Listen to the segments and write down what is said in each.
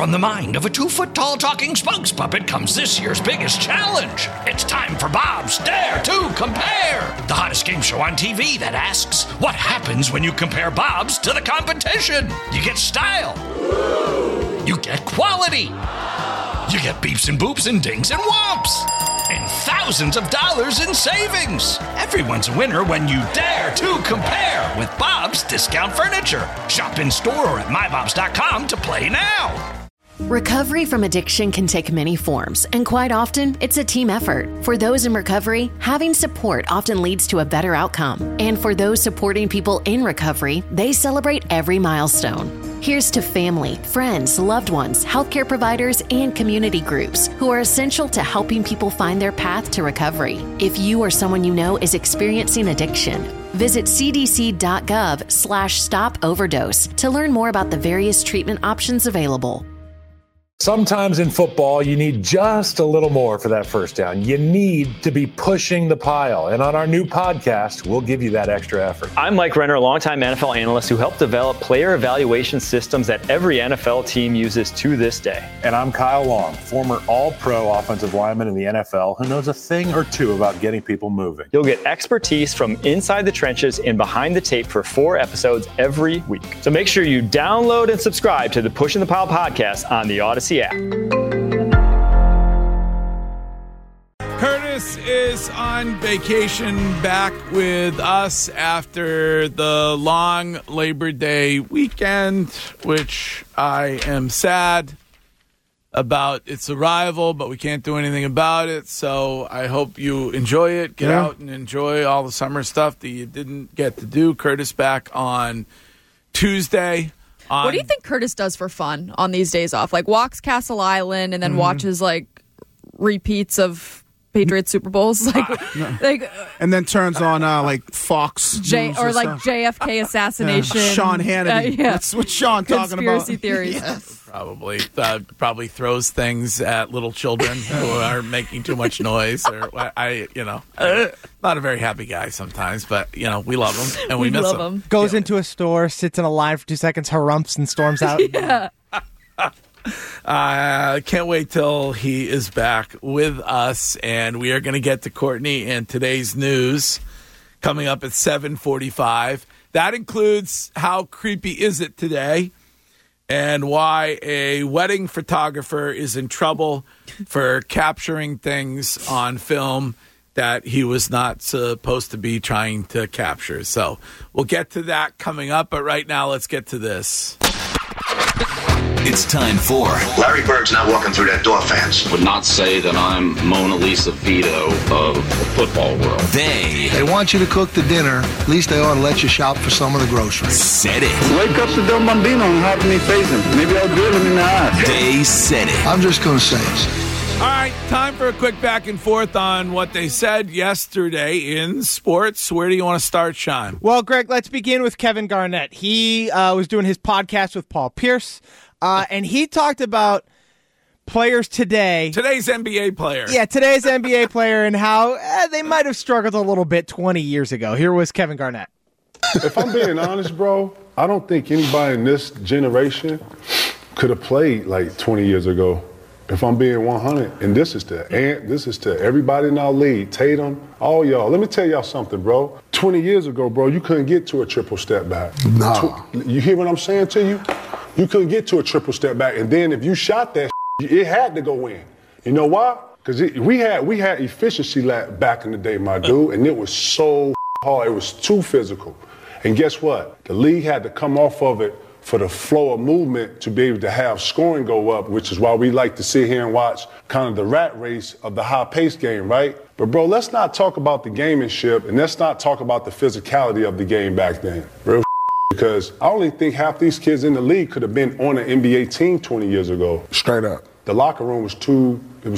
From the mind of a 2-foot-tall talking spokes puppet comes this year's biggest challenge. It's time for Bob's Dare to Compare, the hottest game show on TV that asks, what happens when you compare Bob's to the competition? You get style. You get quality. You get beeps and boops and dings and whomps. And thousands of dollars in savings. Everyone's a winner when you dare to compare with Bob's Discount Furniture. Shop in store or at mybobs.com to play now. Recovery from addiction can take many forms, and quite often, it's a team effort. For those in recovery, having support often leads to a better outcome. And for those supporting people in recovery, they celebrate every milestone. Here's to family, friends, loved ones, healthcare providers, and community groups who are essential to helping people find their path to recovery. If you or someone you know is experiencing addiction, visit cdc.gov/stop overdose to learn more about the various treatment options available. Sometimes in football, you need just a little more for that first down. You need to be pushing the pile. And on our new podcast, we'll give you that extra effort. I'm Mike Renner, a longtime NFL analyst who helped develop player evaluation systems that every NFL team uses to this day. And I'm Kyle Long, former all-pro offensive lineman in the NFL who knows a thing or two about getting people moving. You'll get expertise from inside the trenches and behind the tape for 4 episodes every week. So make sure you download and subscribe to the Pushing the Pile podcast on the Odyssey app. Curtis is on vacation, back with us after the long Labor Day weekend, which I am sad about its arrival, but we can't do anything about it. So I hope you enjoy it. Get out and enjoy all the summer stuff that you didn't get to do. Curtis back on Tuesday. What do you think Curtis does for fun on these days off? Like walks Castle Island and then watches like repeats of Patriots Super Bowls, and then turns on like Fox News or like JFK assassination. Sean Hannity. That's what Sean talking about. Conspiracy theories. Yes. Probably throws things at little children who are making too much noise. Or not a very happy guy sometimes, but we love him and we miss him. Goes into a store, sits in a line for 2 seconds, harumphs, and storms out. Yeah. Can't wait till he is back with us, and we are going to get to Courtney and today's news coming up at 7:45. That includes how creepy is it today, and why a wedding photographer is in trouble for capturing things on film that he was not supposed to be trying to capture. So we'll get to that coming up, but right now let's get to this. It's time for Larry Bird's not walking through that door, fans. Would not say that I'm Mona Lisa Vito of the football world. They want you to cook the dinner. At least they ought to let you shop for some of the groceries. Said it. Wake up to Del Bambino and have me face him. Maybe I'll drill him in the eye. They said it. I'm just going to say it. All right, time for a quick back and forth on what they said yesterday in sports. Where do you want to start, Sean? Well, Greg, let's begin with Kevin Garnett. He was doing his podcast with Paul Pierce, and he talked about players today. Today's NBA player. Yeah, today's NBA player and how they might have struggled a little bit 20 years ago. Here was Kevin Garnett. If I'm being honest, bro, I don't think anybody in this generation could have played like 20 years ago. If I'm being 100, and this is to everybody in our league, Tatum, all y'all. Let me tell y'all something, bro. 20 years ago, bro, you couldn't get to a triple step back. No. You hear what I'm saying to you? You couldn't get to a triple step back, and then if you shot that, it had to go in. You know why? Because we had efficiency back in the day, my dude, and it was so hard. It was too physical. And guess what? The league had to come off of it for the flow of movement to be able to have scoring go up, which is why we like to sit here and watch kind of the rat race of the high-paced game, right? But, bro, let's not talk about the gamemanship, and let's not talk about the physicality of the game back then. Real because I only think half these kids in the league could have been on an NBA team 20 years ago. Straight up. The locker room was too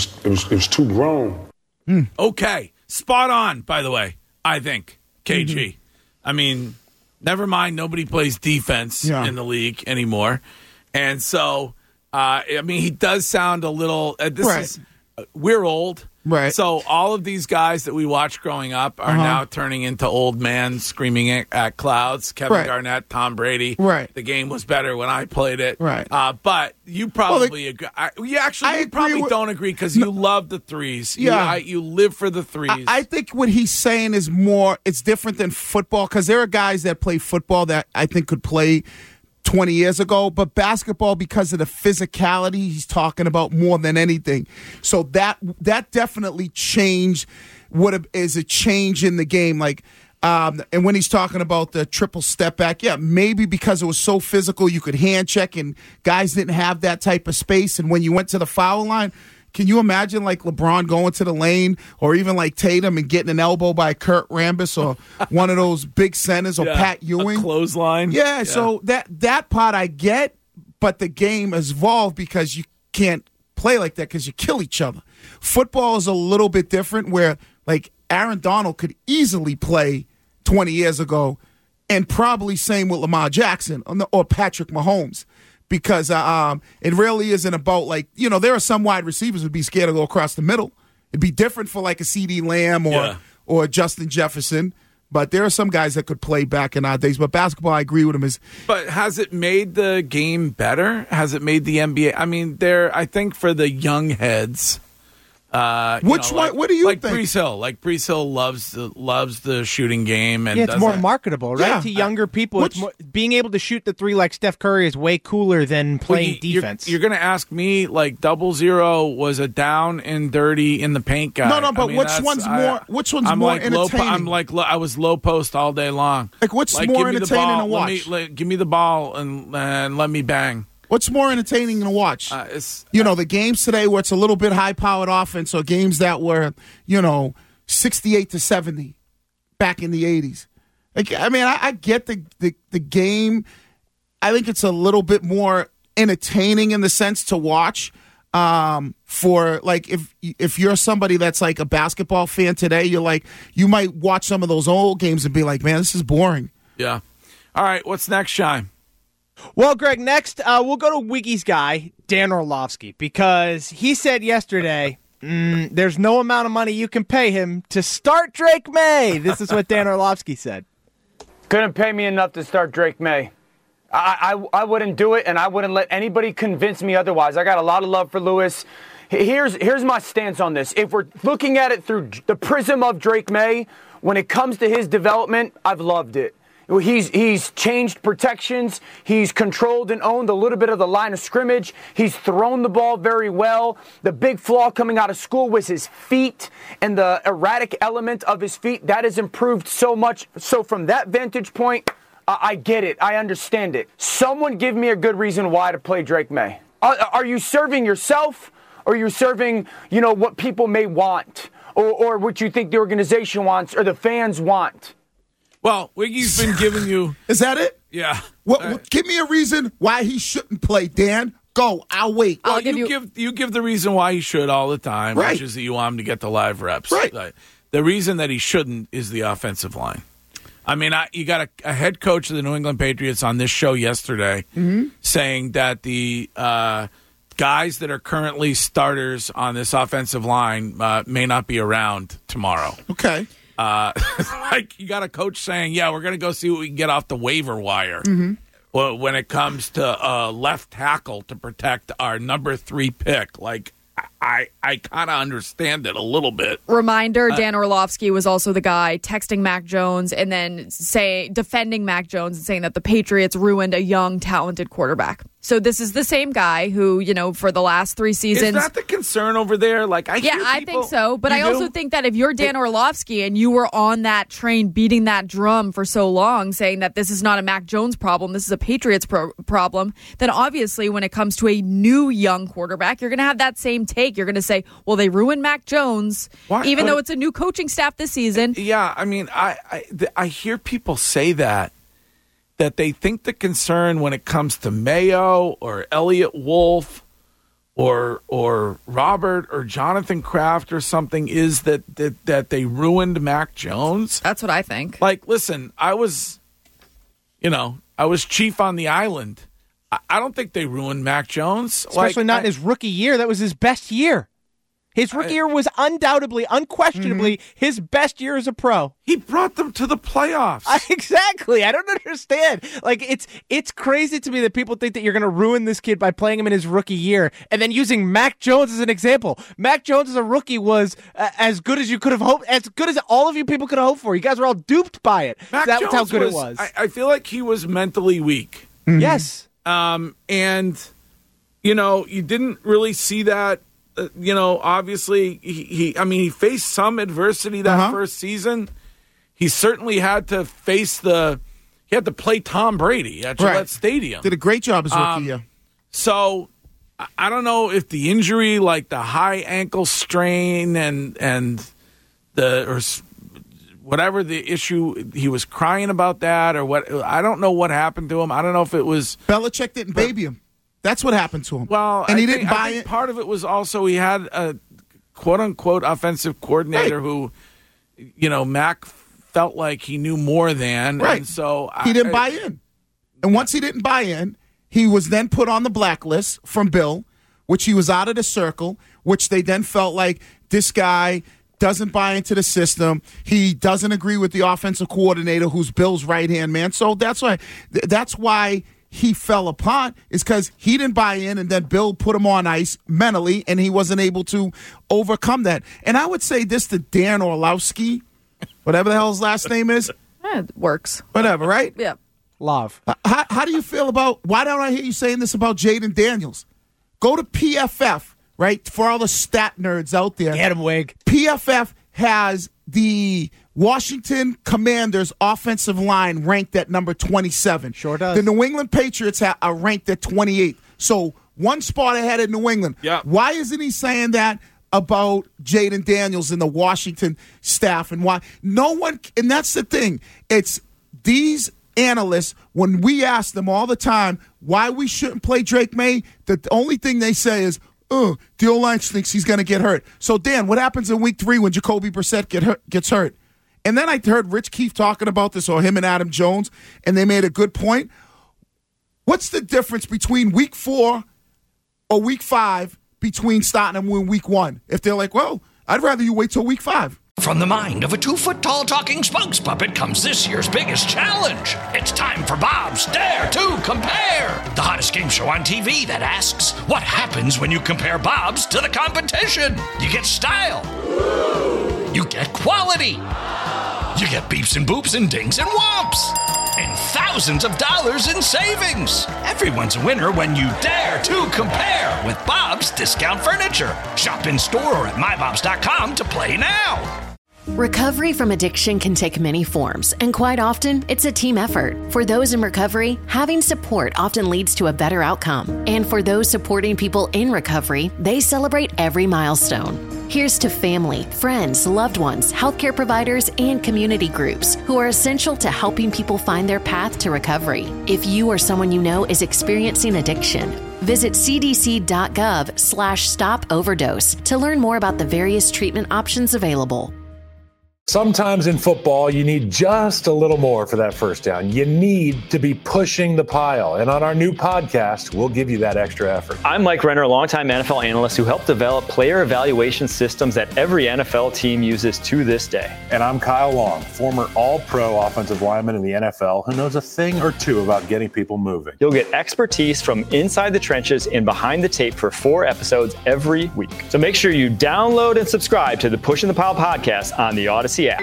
grown. Okay. Spot on, by the way, I think, KG. I mean, never mind, nobody plays defense in the league anymore. And so, he does sound a little we're old. Right. So all of these guys that we watched growing up are now turning into old men screaming at clouds. Kevin Garnett, Tom Brady. Right. The game was better when I played it. Right. But you probably agree. You probably don't agree because you love the threes. Yeah. You live for the threes. I think what he's saying is more, it's different than football because there are guys that play football that I think could play 20 years ago, but basketball, because of the physicality he's talking about more than anything. So that definitely changed what is a change in the game. Like, and when he's talking about the triple step back, maybe because it was so physical, you could hand check and guys didn't have that type of space. And when you went to the foul line, can you imagine like LeBron going to the lane or even like Tatum and getting an elbow by Kurt Rambis or one of those big centers or Pat Ewing? A clothesline. Yeah, so that part I get, but the game has evolved because you can't play like that because you kill each other. Football is a little bit different where like Aaron Donald could easily play 20 years ago and probably same with Lamar Jackson or Patrick Mahomes. Because it really isn't about, like, there are some wide receivers who would be scared to go across the middle. It'd be different for, like, a C.D. Lamb or Justin Jefferson. But there are some guys that could play back in our days. But basketball, I agree with him. But has it made the game better? Has it made the NBA? I mean, I think for the young heads. What do you think? Brees Hill loves the shooting game, and it's more marketable, right? To younger people, being able to shoot the three like Steph Curry is way cooler than playing defense. You're going to ask me like 0-0 was a down and dirty in the paint guy. No, but which one's more entertaining? I was low post all day long. Like what's more entertaining to watch? Give me the ball and let me bang. What's more entertaining to watch? The games today where it's a little bit high-powered offense or games that were, 68-70 back in the 80s. Like, I mean, I get the game. I think it's a little bit more entertaining in the sense to watch. For like if you're somebody that's like a basketball fan today, you might watch some of those old games and be like, man, this is boring. Yeah. All right, what's next, Shine? Well, Greg, next we'll go to Wiggy's guy, Dan Orlovsky, because he said yesterday there's no amount of money you can pay him to start Drake May. This is what Dan Orlovsky said. Couldn't pay me enough to start Drake May. I wouldn't do it, and I wouldn't let anybody convince me otherwise. I got a lot of love for Lewis. Here's my stance on this. If we're looking at it through the prism of Drake May, when it comes to his development, I've loved it. He's changed protections. He's controlled and owned a little bit of the line of scrimmage. He's thrown the ball very well. The big flaw coming out of school was his feet and the erratic element of his feet. That has improved so much. So from that vantage point, I get it. I understand it. Someone give me a good reason why to play Drake May. Are you serving yourself or are you serving, what people may want or what you think the organization wants or the fans want? Well, Wiggy's been giving you... Is that it? Yeah. Give me a reason why he shouldn't play, Dan. Go. I'll wait. Well, you give the reason why he should all the time, which is that you want him to get the live reps. Right. The reason that he shouldn't is the offensive line. I mean, you got a head coach of the New England Patriots on this show yesterday saying that the guys that are currently starters on this offensive line may not be around tomorrow. Okay. Like you got a coach saying, we're going to go see what we can get off the waiver wire. Well, when it comes to left tackle to protect our number 3 pick, like I kind of understand it a little bit. Reminder, Dan Orlovsky was also the guy texting Mac Jones and then defending Mac Jones and saying that the Patriots ruined a young, talented quarterback. So this is the same guy who, for the last 3 seasons. Is that the concern over there? Like, I think so. But I also think that if you're Dan Orlovsky and you were on that train beating that drum for so long, saying that this is not a Mac Jones problem, this is a Patriots problem, then obviously when it comes to a new young quarterback, you're going to have that same take. You're going to say, well, they ruined Mac Jones, even though it's a new coaching staff this season. Yeah, I mean, I hear people say that they think the concern when it comes to Mayo or Elliott Wolf or Robert or Jonathan Kraft or something is that they ruined Mac Jones. That's what I think. Like, listen, I was chief on the island. I don't think they ruined Mac Jones. Especially not in his rookie year. That was his best year. His rookie year was unquestionably his best year as a pro. He brought them to the playoffs. Exactly. I don't understand. Like, it's crazy to me that people think that you're going to ruin this kid by playing him in his rookie year and then using Mac Jones as an example. Mac Jones as a rookie was as good as you could have hoped, as good as all of you people could have hoped for. You guys were all duped by it. That was how good it was. I feel like he was mentally weak. Mm-hmm. Yes. And, you didn't really see that. Obviously, he faced some adversity that first season. He certainly had to he had to play Tom Brady at Gillette Stadium. Did a great job as rookie year. So I don't know if the injury, like the high ankle strain and whatever the issue, he was crying about that or what. I don't know what happened to him. I don't know if it was Belichick didn't baby him. That's what happened to him. Well, and I think part of it was also he had a quote-unquote offensive coordinator who, Mac felt like he knew more than. Right. And so he didn't buy in. And once he didn't buy in, he was then put on the blacklist from Bill, which he was out of the circle, which they then felt like this guy doesn't buy into the system. He doesn't agree with the offensive coordinator, who's Bill's right-hand man. So that's why he fell apart, is because he didn't buy in, and then Bill put him on ice mentally, and he wasn't able to overcome that. And I would say this to Dan Orlovsky, whatever the hell his last name is. It works. Whatever, right? Yeah. Love. How do you feel about, why don't I hear you saying this about Jaden Daniels? Go to PFF, right, for all the stat nerds out there. Get him, Wig. PFF has the Washington Commanders offensive line ranked at number 27. Sure does. The New England Patriots are ranked at 28. So one spot ahead of New England. Yeah. Why isn't he saying that about Jaden Daniels and the Washington staff? And why no one, and that's the thing. It's these analysts, when we ask them all the time why we shouldn't play Drake May, the only thing they say is, the O-line thinks he's going to get hurt. So, Dan, what happens in week 3 when Jacoby Brissett gets hurt? And then I heard Rich Keefe talking about this, or him and Adam Jones, and they made a good point. What's the difference between week 4 or week 5 between starting them in week 1? If they're like, well, I'd rather you wait till week 5. From the mind of a 2-foot-tall talking spokes puppet comes this year's biggest challenge. It's time for Bob's Dare to Compare, the hottest game show on TV that asks, what happens when you compare Bob's to the competition? You get style. You get quality. You get beeps and boops and dings and whomps. And thousands of dollars in savings. Everyone's a winner when you dare to compare with Bob's Discount Furniture. Shop in store or at mybobs.com to play now. Recovery from addiction can take many forms, and quite often, it's a team effort. For those in recovery, having support often leads to a better outcome. And for those supporting people in recovery, they celebrate every milestone. Here's to family, friends, loved ones, healthcare providers, and community groups who are essential to helping people find their path to recovery. If you or someone you know is experiencing addiction, visit cdc.gov/stop overdose to learn more about the various treatment options available. Sometimes in football, you need just a little more for that first down. You need to be pushing the pile. And on our new podcast, we'll give you that extra effort. I'm Mike Renner, a longtime NFL analyst who helped develop player evaluation systems that every NFL team uses to this day. And I'm Kyle Long, former all-pro offensive lineman in the NFL who knows a thing or two about getting people moving. You'll get expertise from inside the trenches and behind the tape for 4 episodes every week. So make sure you download and subscribe to the Pushing the Pile podcast on the Odyssey app.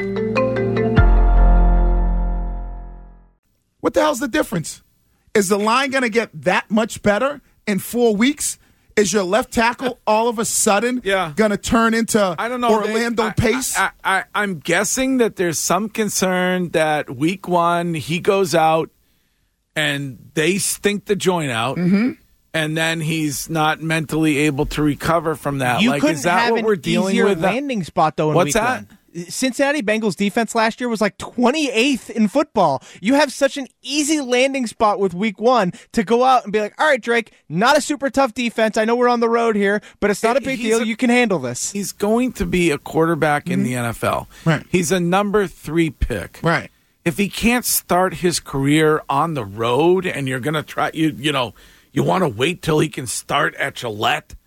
What the hell's the difference? Is the line going to get that much better in 4 weeks? Is your left tackle all of a sudden going to turn into Orlando Pace? I'm guessing that there's some concern that week 1 he goes out and they stink the joint out. Mm-hmm. And then he's not mentally able to recover from that. You like, is that what we're dealing with? Landing spot though. In What's week that? 1. Cincinnati Bengals defense last year was like 28th in football. You have such an easy landing spot with week 1 to go out and be like, all right, Drake, not a super tough defense. I know we're on the road here, but it's not a big deal. You can handle this. He's going to be a quarterback in the NFL. Right. He's a number 3 pick. Right. If he can't start his career on the road and you're going to try, you want to wait till he can start at Gillette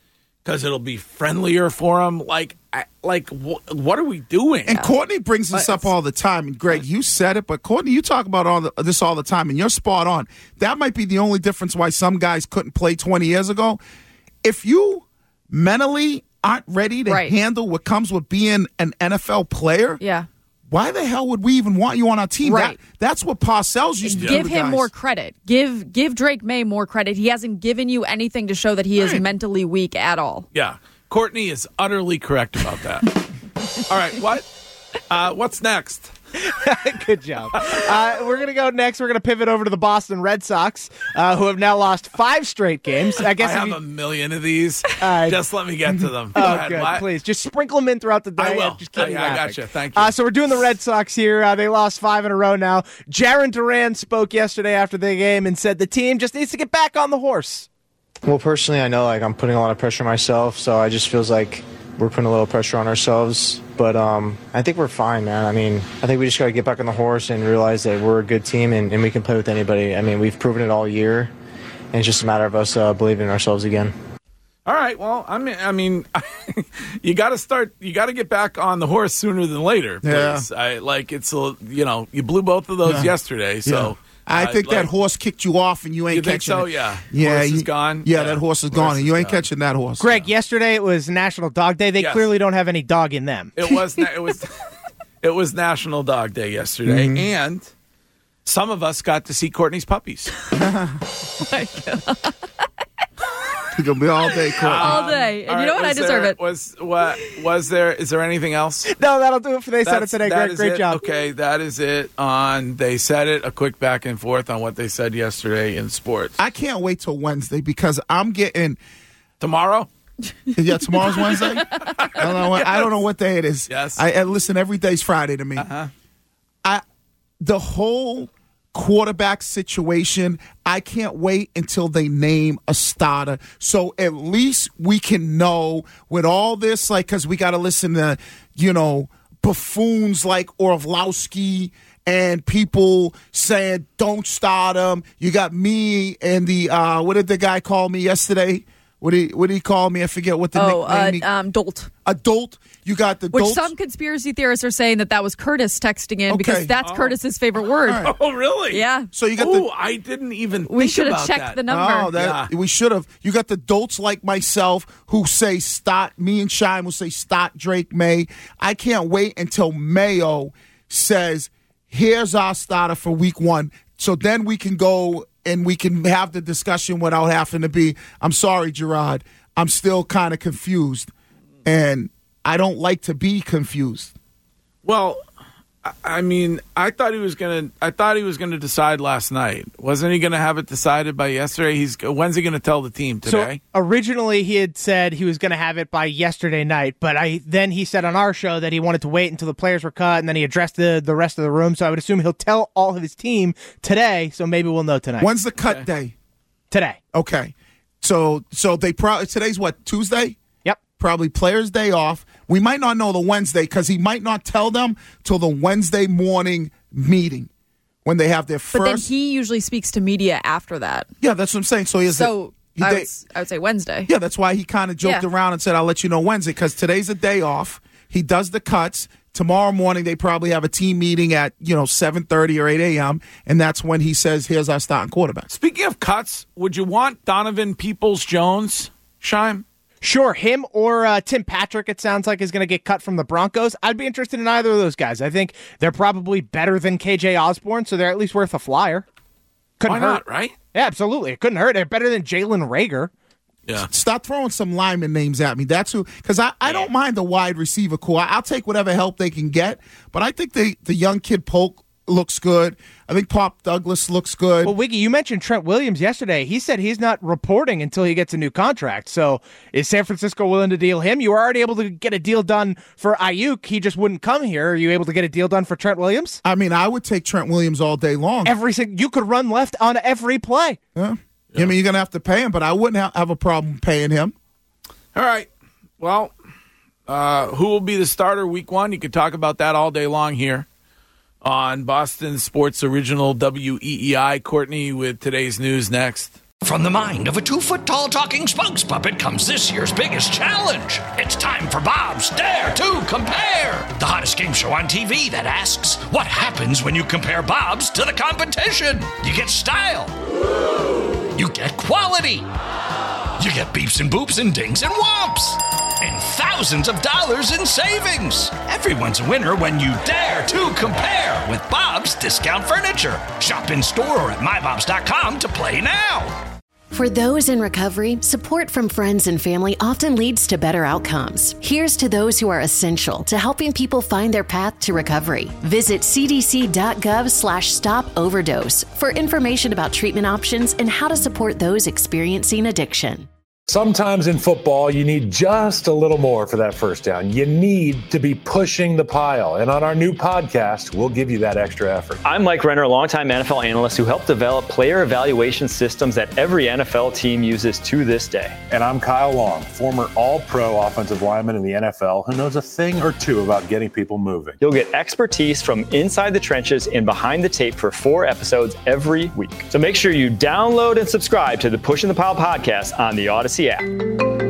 because it'll be friendlier for him. What are we doing? And Courtney brings this up all the time. And Greg, you said it, but Courtney, you talk about this all the time, and you're spot on. That might be the only difference why some guys couldn't play 20 years ago. If you mentally aren't ready to handle what comes with being an NFL player, why the hell would we even want you on our team? Right. That's what Parcells used to do. Give him more credit. Give Drake May more credit. He hasn't given you anything to show that he is mentally weak at all. Yeah. Courtney is utterly correct about that. All right, what's next? Good job. We're going to go next. We're going to pivot over to the Boston Red Sox, who have now lost 5 straight games. I have a million of these. Just let me get to them. Go ahead. Good. Please, just sprinkle them in throughout the day. I will. Just keep I got you. Thank you. So we're doing the Red Sox here. They lost 5 in a row now. Jarren Duran spoke yesterday after the game and said the team just needs to get back on the horse. Well, personally, I know I'm putting a lot of pressure on myself, so I just feels like we're putting a little pressure on ourselves. But I think we're fine, man. I mean, I think we just got to get back on the horse and realize that we're a good team and we can play with anybody. I mean, we've proven it all year, and it's just a matter of us believing in ourselves again. All right. Well, I mean, you got to get back on the horse sooner than later. Please. Yeah. You blew both of those yesterday, so. Yeah. I think that horse kicked you off and you ain't catching it. Yeah. Yeah, horse is gone. Yeah, that horse is gone and you ain't catching that horse. Greg, yesterday it was National Dog Day. They clearly don't have any dog in them. It was National Dog Day yesterday, and some of us got to see Courtney's puppies. Oh my God. It's gonna be all day, Courtney. All day. And you know what? I deserve it. Is there anything else? No, that'll do it for They Said It Today. Greg, great job. Okay, that is it on They Said It. A quick back and forth on what they said yesterday in sports. I can't wait till Wednesday because I'm getting tomorrow. Yeah, tomorrow's Wednesday. I don't know what day it is. Yes. I listen. Every day's Friday to me. The whole quarterback situation, I can't wait until they name a starter. So at least we can know with all this, because we got to listen to, buffoons like Orlovsky and people saying don't start him. You got me and the, what did the guy call me yesterday? What did he call me? I forget what the nickname. Dolt. A dolt. You got the Which dolt. some conspiracy theorists are saying that was Curtis texting in because that's Curtis's favorite word. Right. Oh, really? Yeah. So you got I didn't even We think should about have checked that. the number. We should have. You got the dolts like myself who say start. Me and Shine will say start Drake May. I can't wait until Mayo says, here's our starter for week 1. So then we can go and we can have the discussion without having to be, I'm sorry, Gerard, I'm still kind of confused. And I don't like to be confused. Well, I mean, I thought he was gonna decide last night. Wasn't he gonna have it decided by yesterday? When's he gonna tell the team today? So originally he had said he was gonna have it by yesterday night, but then he said on our show that he wanted to wait until the players were cut, and then he addressed the rest of the room. So I would assume he'll tell all of his team today. So maybe we'll know tonight. When's the cut day? Today. Okay. So they probably today's what, Tuesday? Yep. Probably players' day off. We might not know the Wednesday because he might not tell them till the Wednesday morning meeting when they have their first. But then he usually speaks to media after that. Yeah, that's what I'm saying. So I would say Wednesday. Yeah, that's why he kind of joked around and said, "I'll let you know Wednesday," because today's a day off. He does the cuts. Tomorrow morning they probably have a team meeting at 7:30 or 8 a.m. and that's when he says, "Here's our starting quarterback." Speaking of cuts, would you want Donovan Peoples-Jones, Shime? Sure, him or Tim Patrick, it sounds like, is going to get cut from the Broncos. I'd be interested in either of those guys. I think they're probably better than KJ Osborne, so they're at least worth a flyer. Why not, right? Yeah, absolutely. It couldn't hurt. They're better than Jalen Reagor. Yeah. Stop throwing some lineman names at me. That's who, because I don't mind the wide receiver core. I'll take whatever help they can get, but I think the young kid Polk looks good. I think Pop Douglas looks good. Well, Wiggy, you mentioned Trent Williams yesterday. He said he's not reporting until he gets a new contract. So is San Francisco willing to deal him? You were already able to get a deal done for Ayuk. He just wouldn't come here. Are you able to get a deal done for Trent Williams? I mean, I would take Trent Williams all day long. You could run left on every play. Yeah. I mean, you're going to have to pay him, but I wouldn't have a problem paying him. All right. Well, who will be the starter week 1? You could talk about that all day long here on Boston Sports Original WEEI. Courtney with today's news next. From the mind of a 2-foot-tall talking spokes puppet comes this year's biggest challenge. It's time for Bob's Dare to Compare, the hottest game show on TV that asks, what happens when you compare Bobs to the competition? You get style. You get quality. You get beeps and boops and dings and whomps. And thousands of dollars in savings. Everyone's a winner when you dare to compare with Bob's Discount Furniture. Shop in store or at mybobs.com to play now. For those in recovery, support from friends and family often leads to better outcomes. Here's to those who are essential to helping people find their path to recovery. Visit cdc.gov/stop-overdose for information about treatment options and how to support those experiencing addiction. Sometimes in football, you need just a little more for that first down. You need to be pushing the pile. And on our new podcast, we'll give you that extra effort. I'm Mike Renner, a longtime NFL analyst who helped develop player evaluation systems that every NFL team uses to this day. And I'm Kyle Long, former all-pro offensive lineman in the NFL who knows a thing or two about getting people moving. You'll get expertise from inside the trenches and behind the tape for 4 episodes every week. So make sure you download and subscribe to the Pushing the Pile podcast on the Odyssey app.